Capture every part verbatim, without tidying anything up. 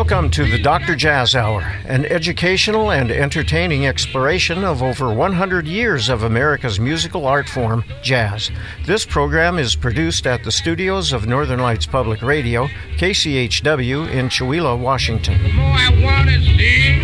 Welcome to the Doctor Jazz Hour, an educational and entertaining exploration of over one hundred years of America's musical art form, jazz. This program is produced at the studios of Northern Lights Public Radio, K C H W in Chewelah, Washington. The more I want to see,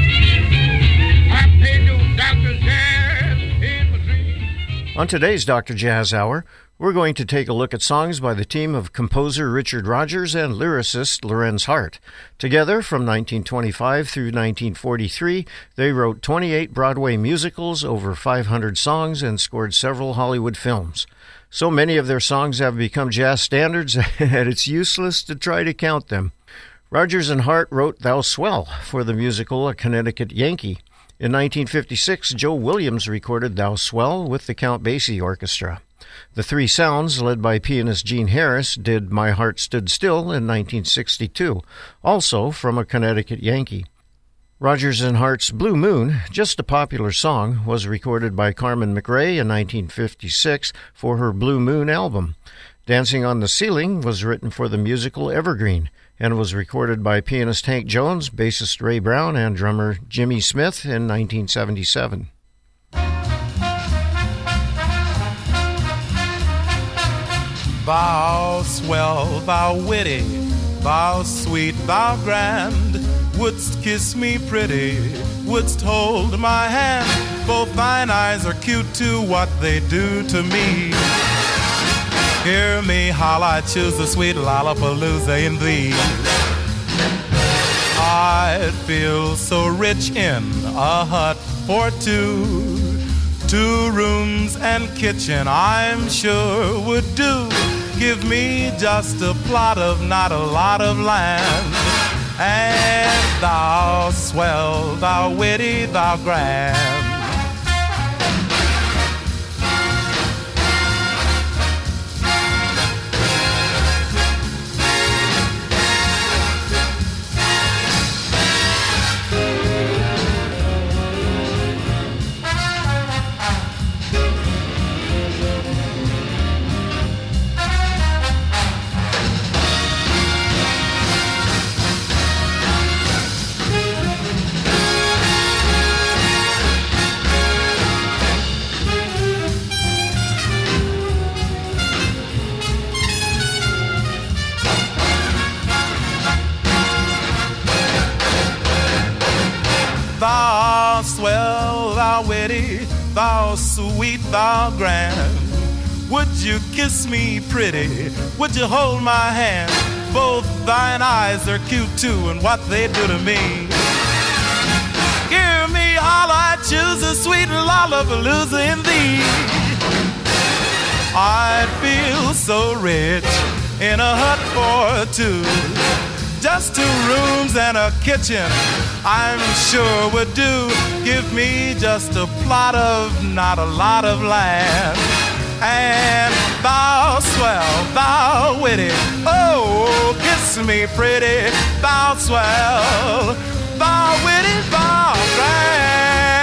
I pay no Doctor Jazz in my dreams. On today's Doctor Jazz Hour, we're going to take a look at songs by the team of composer Richard Rodgers and lyricist Lorenz Hart. Together, from nineteen twenty-five through nineteen forty-three, they wrote twenty-eight Broadway musicals, over five hundred songs, and scored several Hollywood films. So many of their songs have become jazz standards that it's useless to try to count them. Rodgers and Hart wrote Thou Swell for the musical A Connecticut Yankee. In nineteen fifty-six, Joe Williams recorded Thou Swell with the Count Basie Orchestra. The Three Sounds, led by pianist Gene Harris, did My Heart Stood Still in nineteen sixty-two, also from A Connecticut Yankee. Rodgers and Hart's Blue Moon, just a popular song, was recorded by Carmen McRae in nineteen fifty-six for her Blue Moon album. Dancing on the Ceiling was written for the musical Evergreen and was recorded by pianist Hank Jones, bassist Ray Brown, and drummer Jimmy Smith in nineteen seventy-seven. Thou swell, thou witty, thou sweet, thou grand, wouldst kiss me pretty, wouldst hold my hand. Both thine eyes are cute to what they do to me. Hear me holla, I choose the sweet Lollapalooza in thee. I'd feel so rich in a hut for two. Two rooms and kitchen I'm sure would do. Give me just a plot of not a lot of land. And thou swell, thou witty, thou grand. Thou swell, thou witty, thou sweet, thou grand. Would you kiss me pretty? Would you hold my hand? Both thine eyes are cute too, and what they do to me. Hear me holler, I choose a sweet Lollapalooza in thee. I'd feel so rich in a hut for two. Just two rooms and a kitchen, I'm sure would do. Give me just a plot of not a lot of land. And thou swell, thou witty, oh, kiss me pretty. Thou swell, thou witty, thou grand.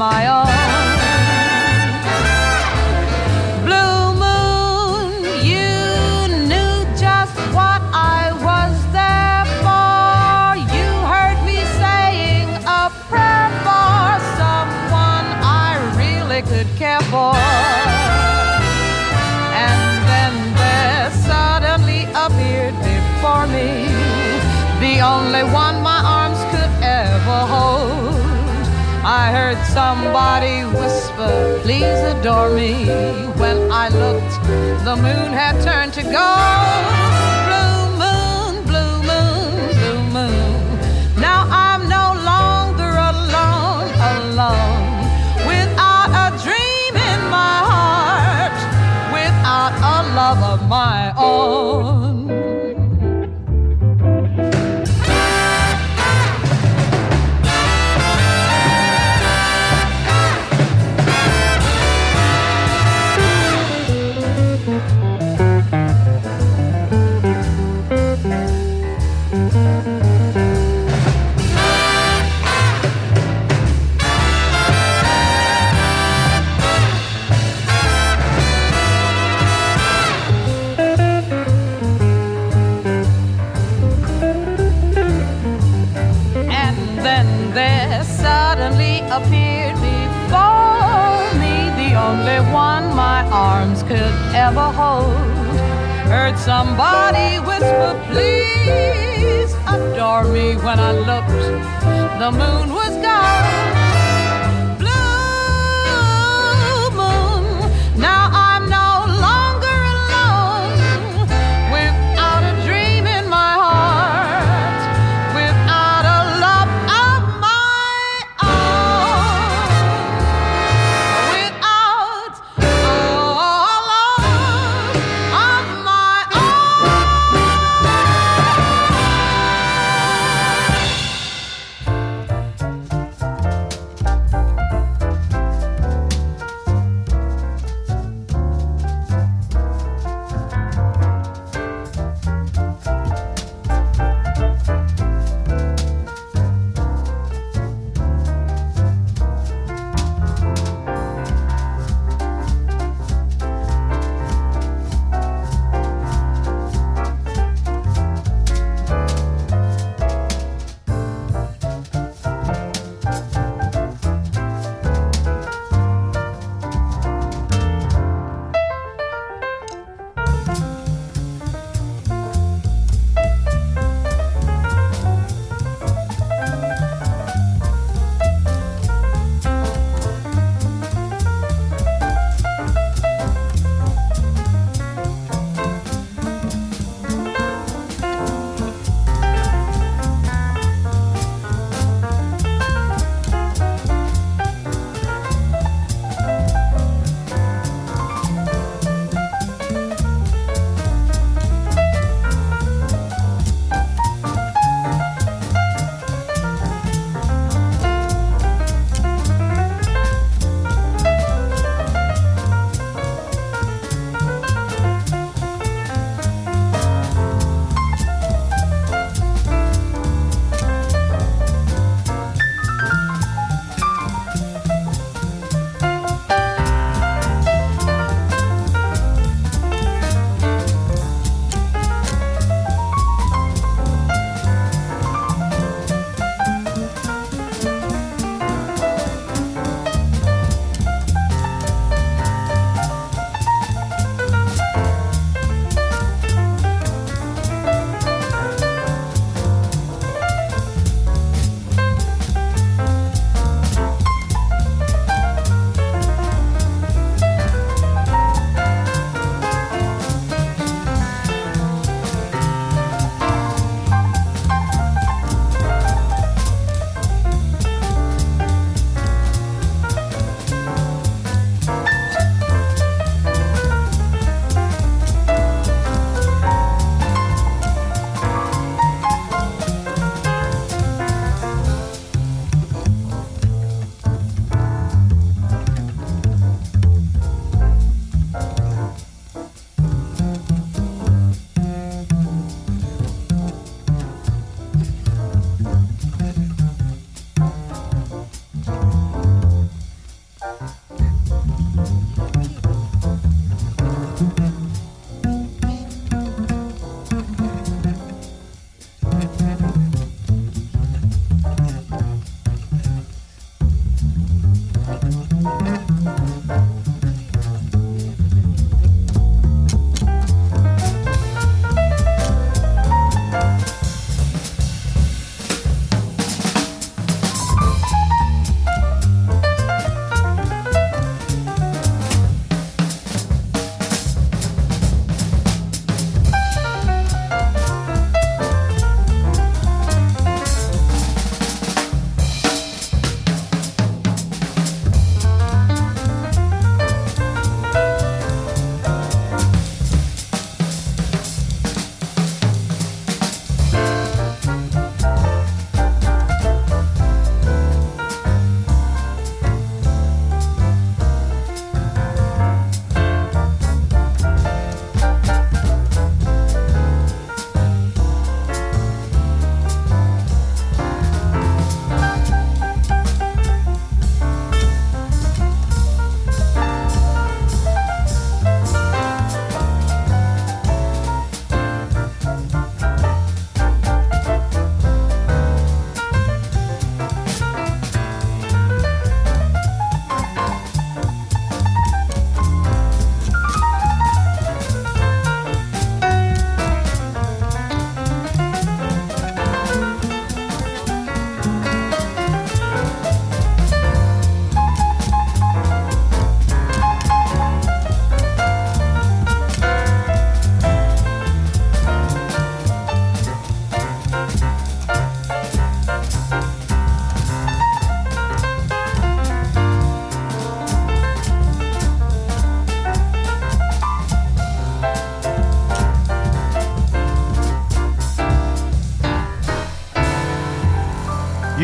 my own. Blue moon, you knew just what I was there for. You heard me saying a prayer for someone I really could care for. And then there suddenly appeared before me the only one my arms could ever hold. I heard somebody whisper, please adore me. When I looked, the moon had turned to gold. Blue moon, blue moon, blue moon. Now I'm no longer alone, alone. Without a dream in my heart, without a love of my own. Appeared before me the only one my arms could ever hold. Heard somebody whisper, please adore me. When I looked, the moon was gone. Blue moon, now I'm no longer alone. Without a dream in my heart, without a love of my own, without a love of my own.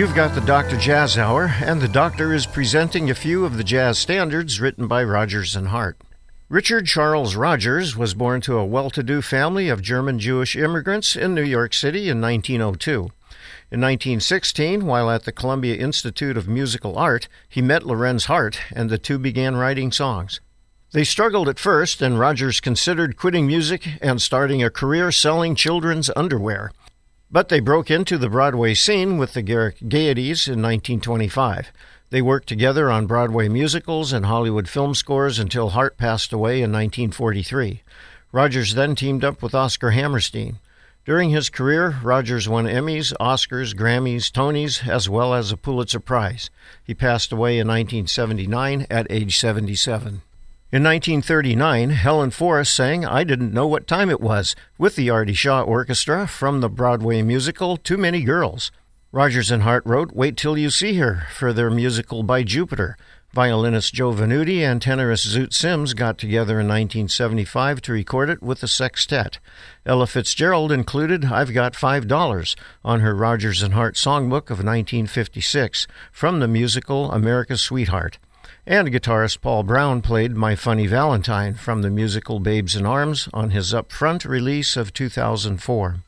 You've got the Doctor Jazz Hour, and the Doctor is presenting a few of the jazz standards written by Rodgers and Hart. Richard Charles Rodgers was born to a well-to-do family of German-Jewish immigrants in New York City in nineteen oh two. In nineteen sixteen, while at the Columbia Institute of Musical Art, he met Lorenz Hart, and the two began writing songs. They struggled at first, and Rodgers considered quitting music and starting a career selling children's underwear. But they broke into the Broadway scene with the Garrick Gaieties in nineteen twenty-five. They worked together on Broadway musicals and Hollywood film scores until Hart passed away in nineteen forty-three. Rodgers then teamed up with Oscar Hammerstein. During his career, Rodgers won Emmys, Oscars, Grammys, Tonys, as well as a Pulitzer Prize. He passed away in nineteen seventy-nine at age seventy-seven. In nineteen thirty-nine, Helen Forrest sang I Didn't Know What Time It Was with the Artie Shaw Orchestra from the Broadway musical Too Many Girls. Rodgers and Hart wrote Wait Till You See Her for their musical By Jupiter. Violinist Joe Venuti and tenorist Zoot Sims got together in nineteen seventy-five to record it with a sextet. Ella Fitzgerald included I've Got Five Dollars on her Rodgers and Hart songbook of nineteen fifty-six from the musical America's Sweetheart. And guitarist Paul Brown played My Funny Valentine from the musical Babes in Arms on his Upfront release of two thousand four.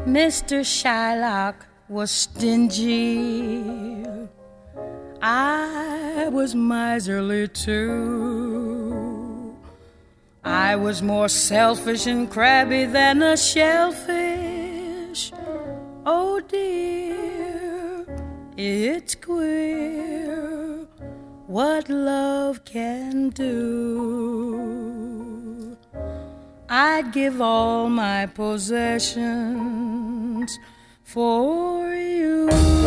Mister Shylock was stingy. I was miserly too. I was more selfish and crabby than a shellfish. Oh dear, it's queer what love can do. I'd give all my possessions for you.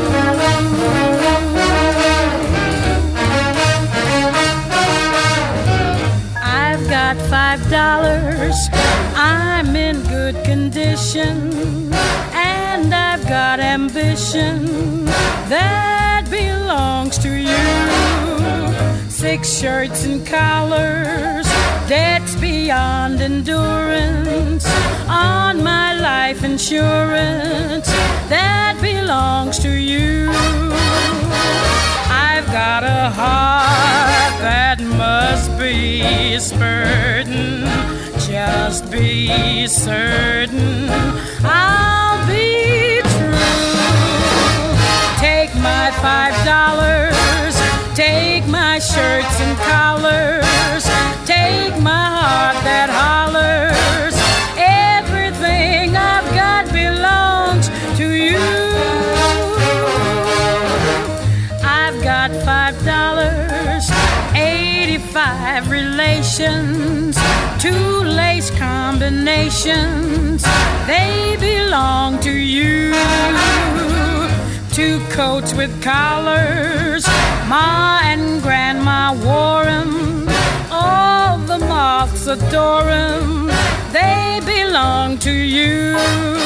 I've got five dollars, I'm in good condition, and I've got ambition that belongs to you. Six shirts and collars, debts beyond endurance, on my life insurance that belongs to you. I've got a heart that must be spurting. Just be certain I'll be true. Take my five dollars, take my shirts and collars, take my heart that hollers. Everything I've got belongs to you. I've got five dollars, eighty-five relations, two lace combinations. They belong to you. Two coats with collars, Ma and Grandma wore 'em. All the moths adore 'em. They belong to you.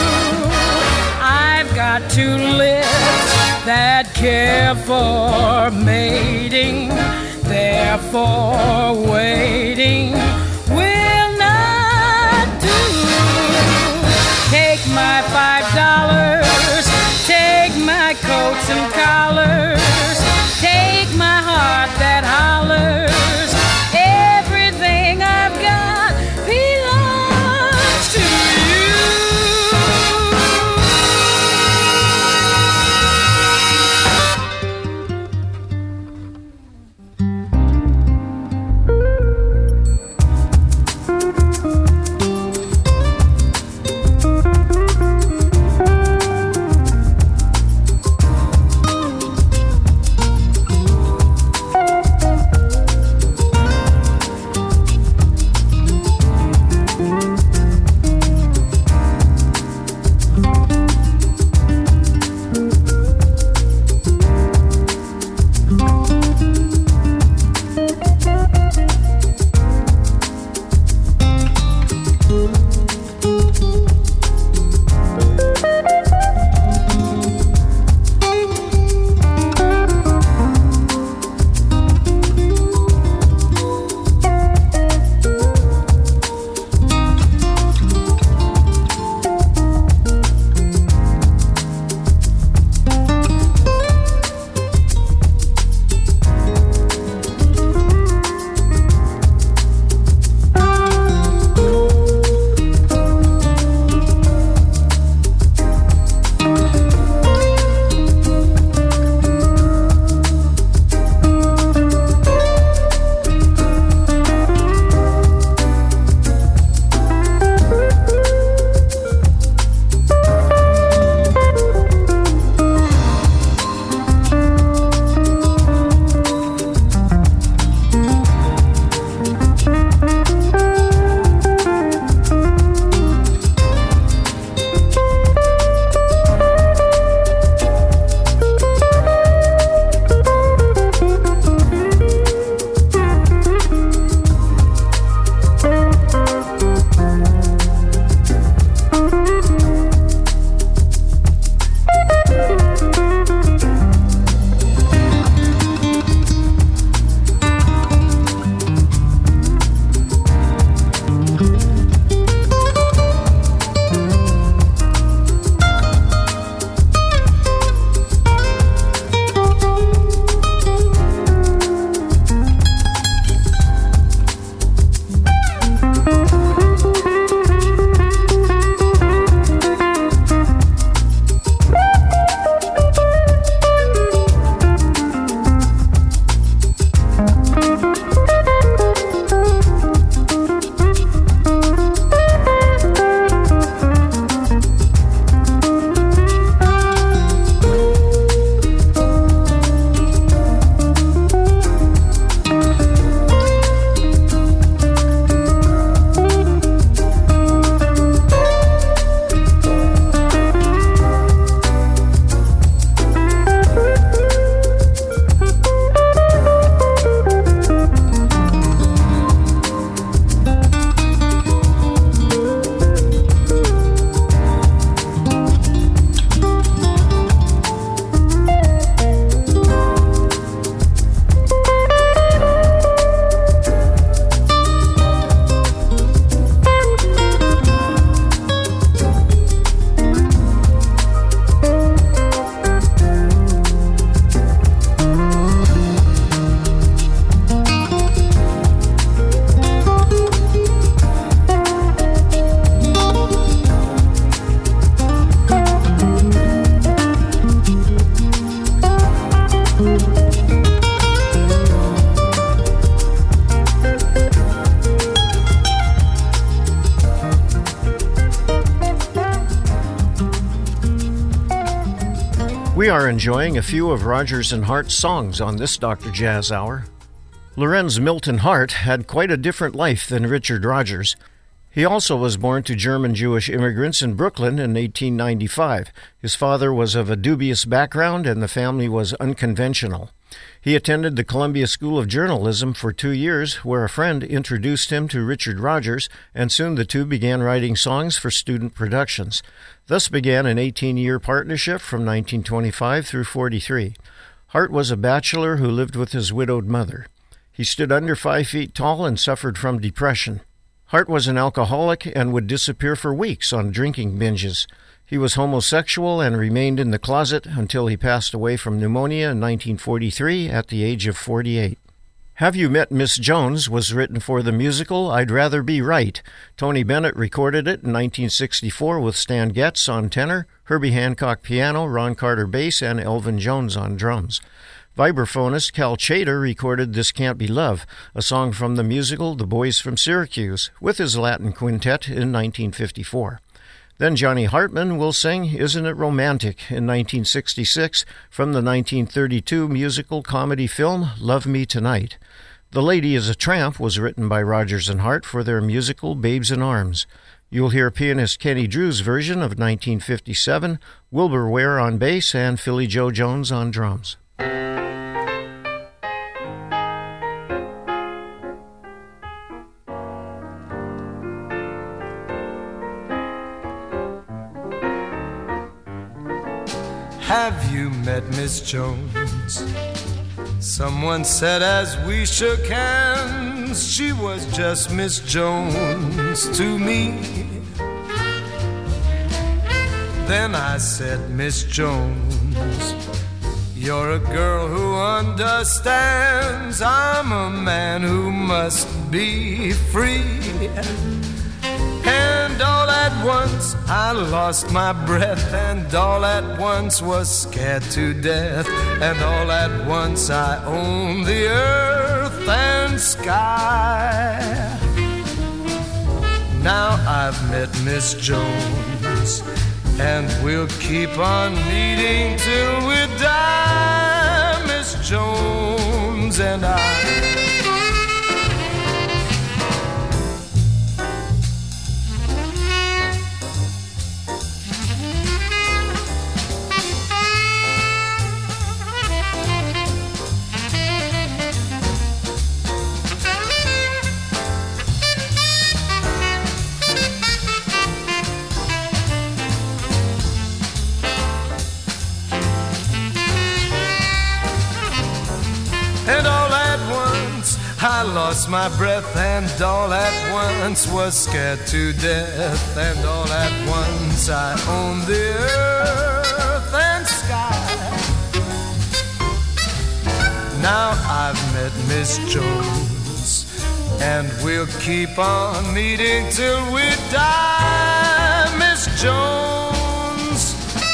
I've got two lips that care for mating, therefore waiting will not do. Take my five dollars, take my coats and collars, take my heart that hollers. Everything I've got belongs to you. We are enjoying a few of Rodgers and Hart's songs on this Doctor Jazz Hour. Lorenz Milton Hart had quite a different life than Richard Rodgers. He also was born to German-Jewish immigrants in Brooklyn in eighteen ninety-five. His father was of a dubious background and the family was unconventional. He attended the Columbia School of Journalism for two years, where a friend introduced him to Richard Rodgers, and soon the two began writing songs for student productions. Thus began an eighteen-year partnership from nineteen twenty-five through forty-three. Hart was a bachelor who lived with his widowed mother. He stood under five feet tall and suffered from depression. Hart was an alcoholic and would disappear for weeks on drinking binges. He was homosexual and remained in the closet until he passed away from pneumonia in nineteen forty-three at the age of forty-eight. Have You Met Miss Jones was written for the musical I'd Rather Be Right. Tony Bennett recorded it in nineteen sixty-four with Stan Getz on tenor, Herbie Hancock piano, Ron Carter bass, and Elvin Jones on drums. Vibraphonist Cal Tjader recorded This Can't Be Love, a song from the musical The Boys from Syracuse, with his Latin quintet in nineteen fifty-four. Then Johnny Hartman will sing Isn't It Romantic in nineteen sixty-six from the nineteen thirty-two musical comedy film Love Me Tonight. The Lady is a Tramp was written by Rodgers and Hart for their musical Babes in Arms. You'll hear pianist Kenny Drew's version of nineteen fifty-seven, Wilbur Ware on bass, and Philly Joe Jones on drums. Have you met Miss Jones? Someone said as we shook hands, she was just Miss Jones to me. Then I said, Miss Jones, you're a girl who understands I'm a man who must be free. And all at once I lost my breath, and all at once was scared to death, and all at once I owned the earth and sky. Now I've met Miss Jones, and we'll keep on meeting till we die, Miss Jones and I. And all at once I lost my breath, and all at once was scared to death, and all at once I owned the earth and sky. Now I've met Miss Jones, and we'll keep on meeting till we die, Miss Jones.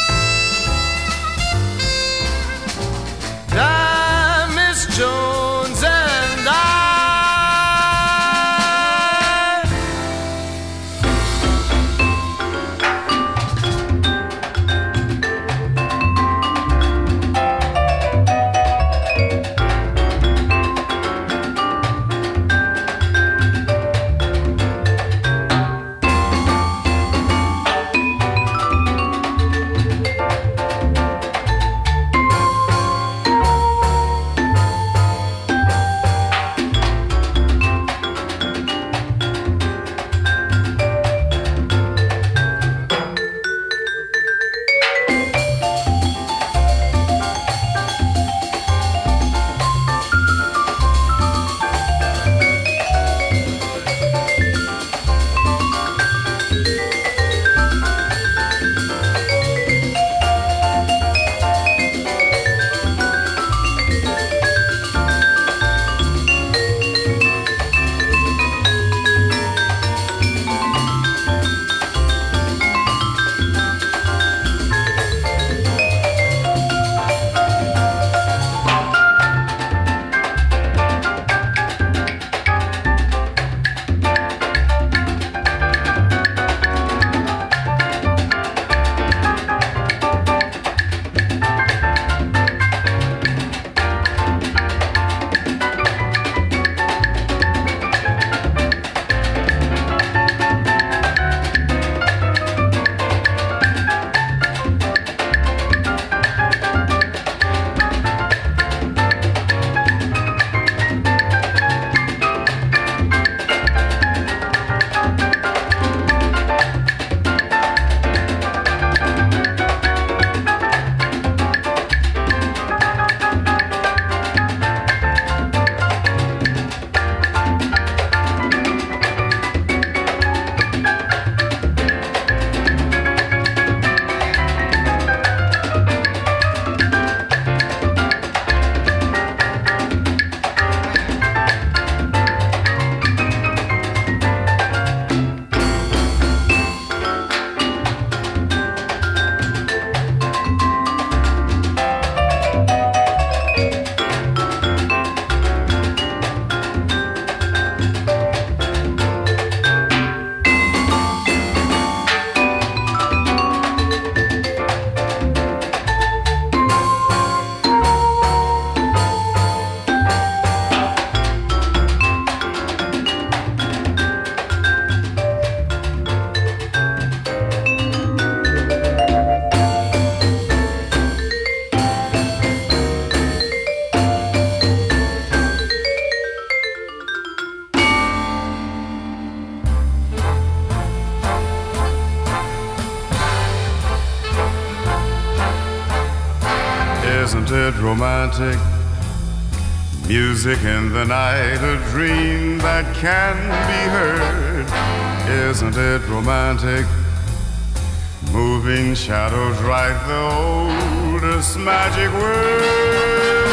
Die, Jones and I. Isn't it romantic? Music in the night, a dream that can be heard. Isn't it romantic? Moving shadows write the oldest magic word.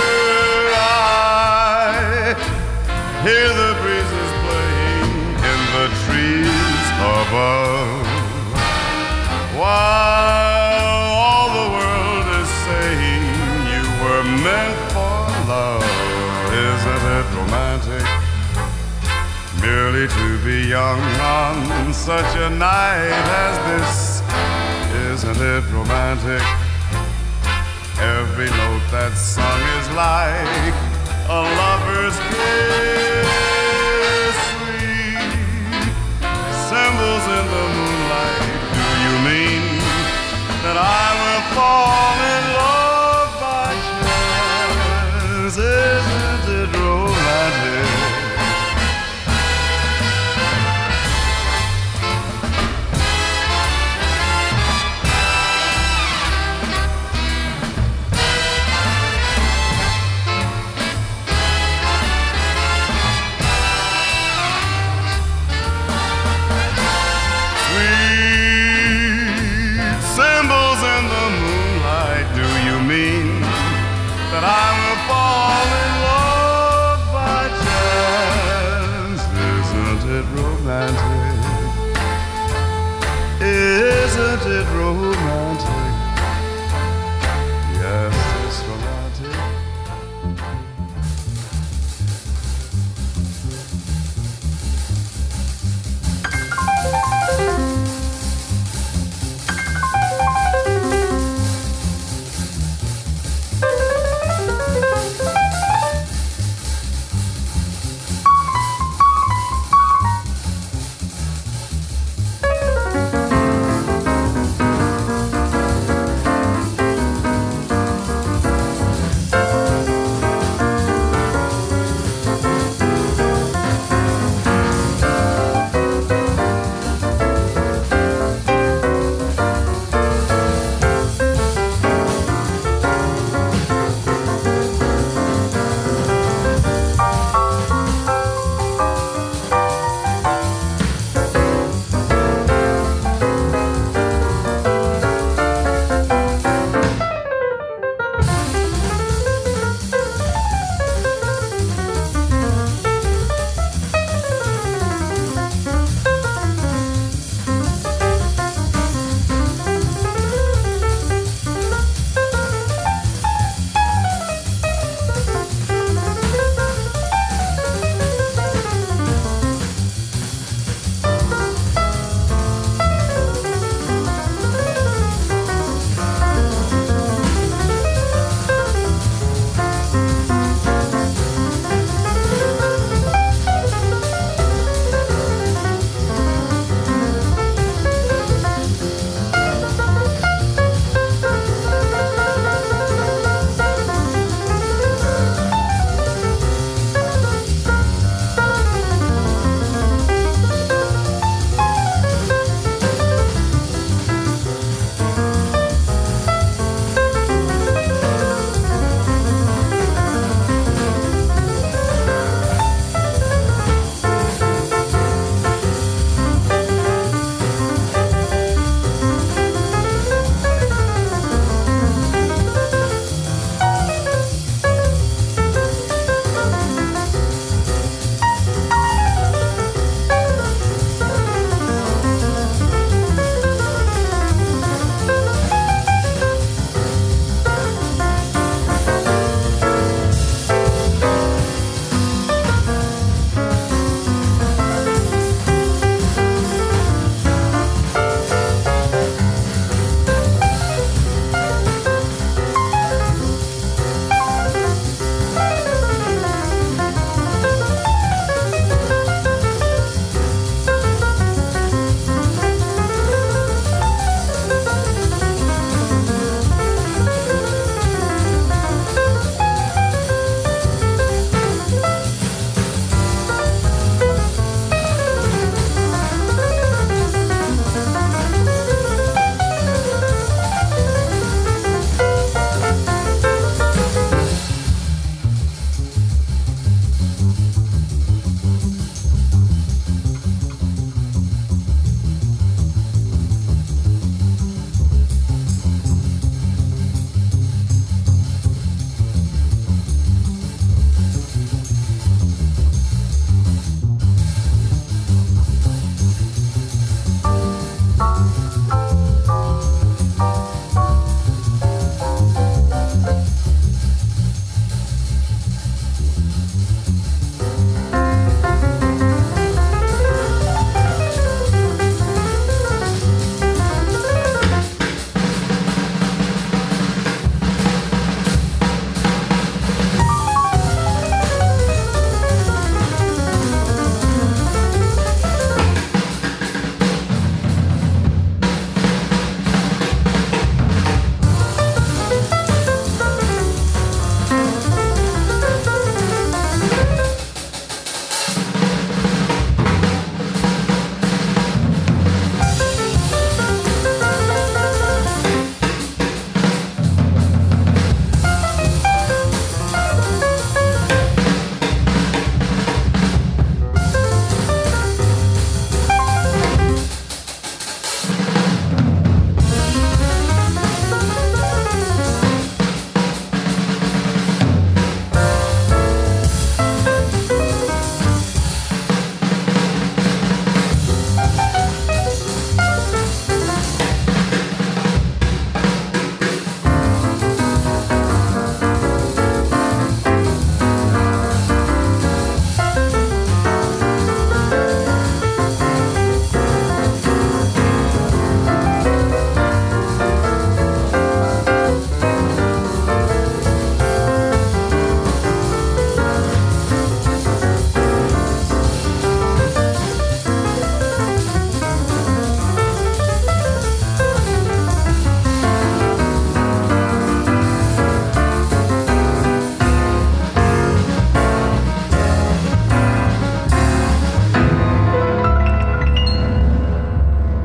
I hear the breezes playing in the trees above, while all the world is saying you were meant for love. Isn't it romantic? Merely to be young on such a night as this. Isn't it romantic? Every note that's sung is like a lover's kiss. Sweet symbols in the moonlight. Do you mean that I will fall in love by chance? Isn't it romantic? That I will fall in love by chance. Isn't it romantic? Isn't it romantic? Yes, it's romantic.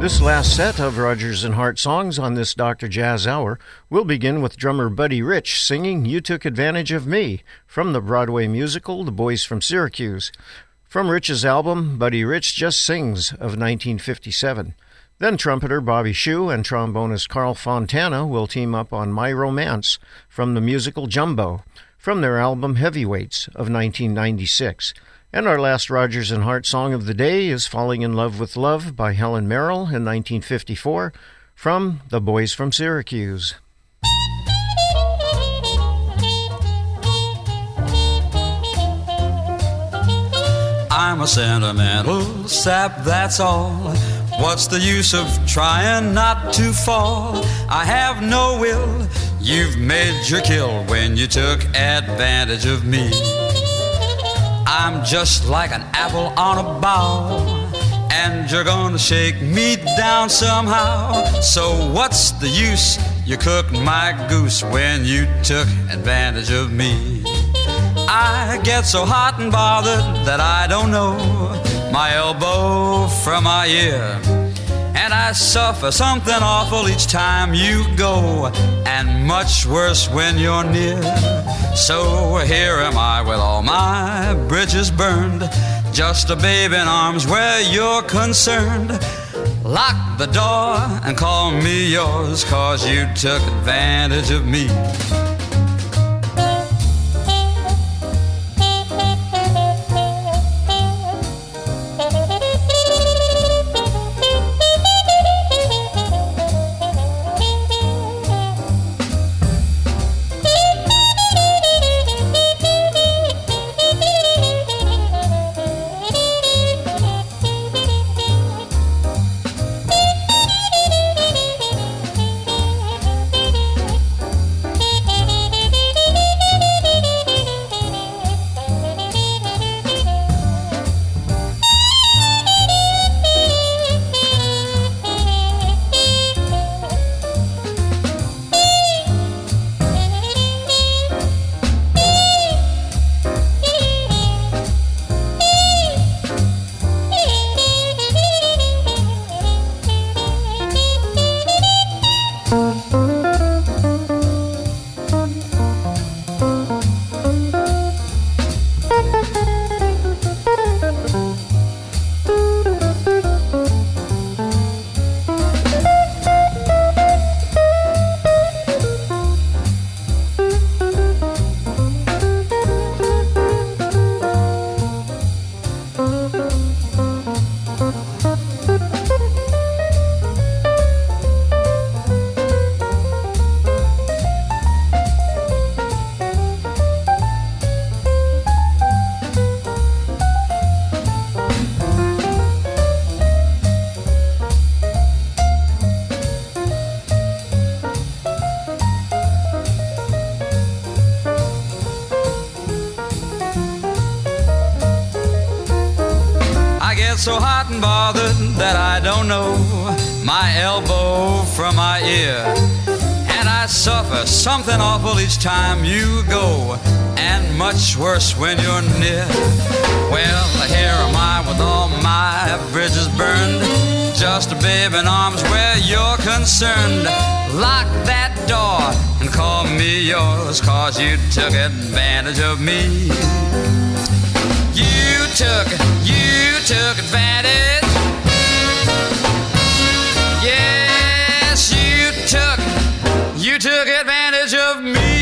This last set of Rodgers and Hart songs on this Doctor Jazz Hour will begin with drummer Buddy Rich singing You Took Advantage of Me from the Broadway musical The Boys from Syracuse. From Rich's album Buddy Rich Just Sings of nineteen fifty-seven. Then trumpeter Bobby Shew and trombonist Carl Fontana will team up on My Romance from the musical Jumbo from their album Heavyweights of nineteen ninety-six. And our last Rodgers and Hart song of the day is Falling in Love with Love by Helen Merrill in nineteen fifty-four from The Boys from Syracuse. I'm a sentimental sap, that's all. What's the use of trying not to fall? I have no will, you've made your kill when you took advantage of me. I'm just like an apple on a bough, and you're gonna shake me down somehow. So what's the use? You cooked my goose when you took advantage of me. I get so hot and bothered that I don't know my elbow from my ear, and I suffer something awful each time you go, and much worse when you're near. So here am I with all my bridges burned, just a babe in arms where you're concerned. Lock the door and call me yours, 'cause you took advantage of me. So hot and bothered that I don't know my elbow from my ear, and I suffer something awful each time you go, and much worse when you're near. Well, here am I with all my bridges burned, just a babe in arms where you're concerned. Lock that door and call me yours, 'cause you took advantage of me. You took, you took advantage. Yes, you took, you took advantage of me.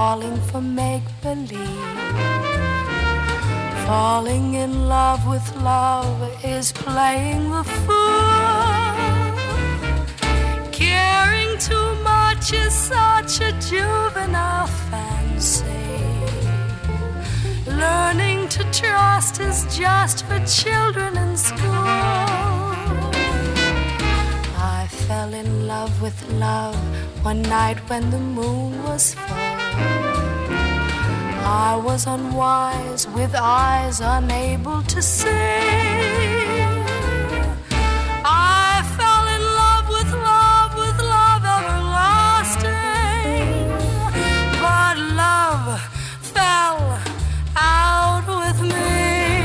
falling for make-believe. Falling in love with love is playing the fool. Caring too much is such a juvenile fancy. Learning to trust is just for children in school. I fell in love with love one night when the moon was full. I was unwise with eyes unable to see. I fell in love with love, with love everlasting. But love fell out with me.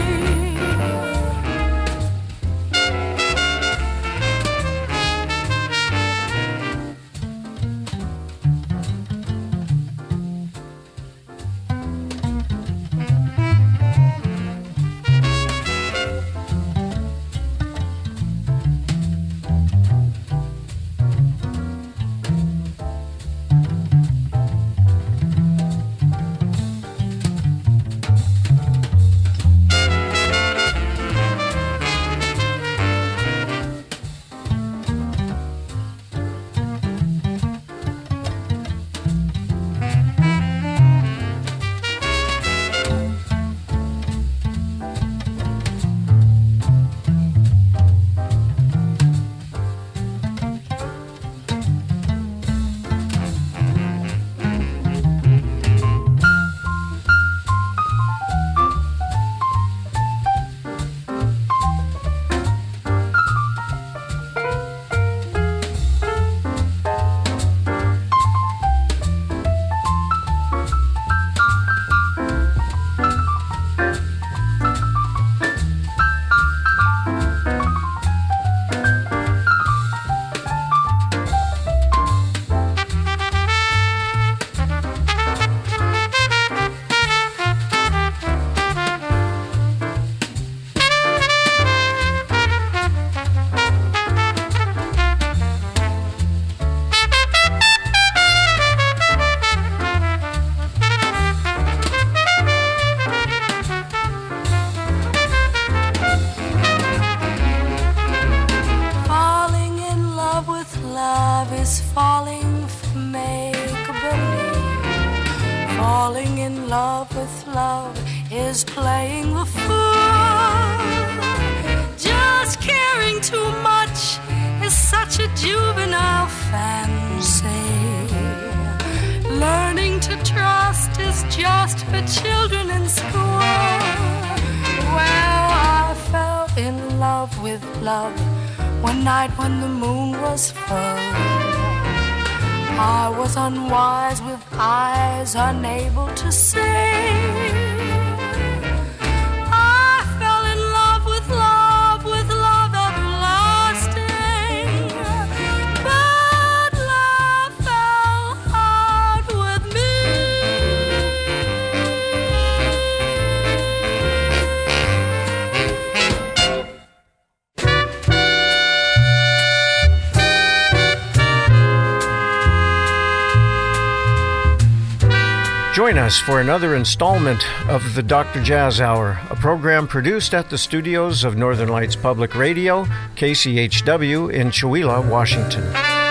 Unable to see. I fell in love with love, with love everlasting. But love fell out with me. Join us for another installment of the Doctor Jazz Hour, a program produced at the studios of Northern Lights Public Radio, K C H W in Chewelah, Washington.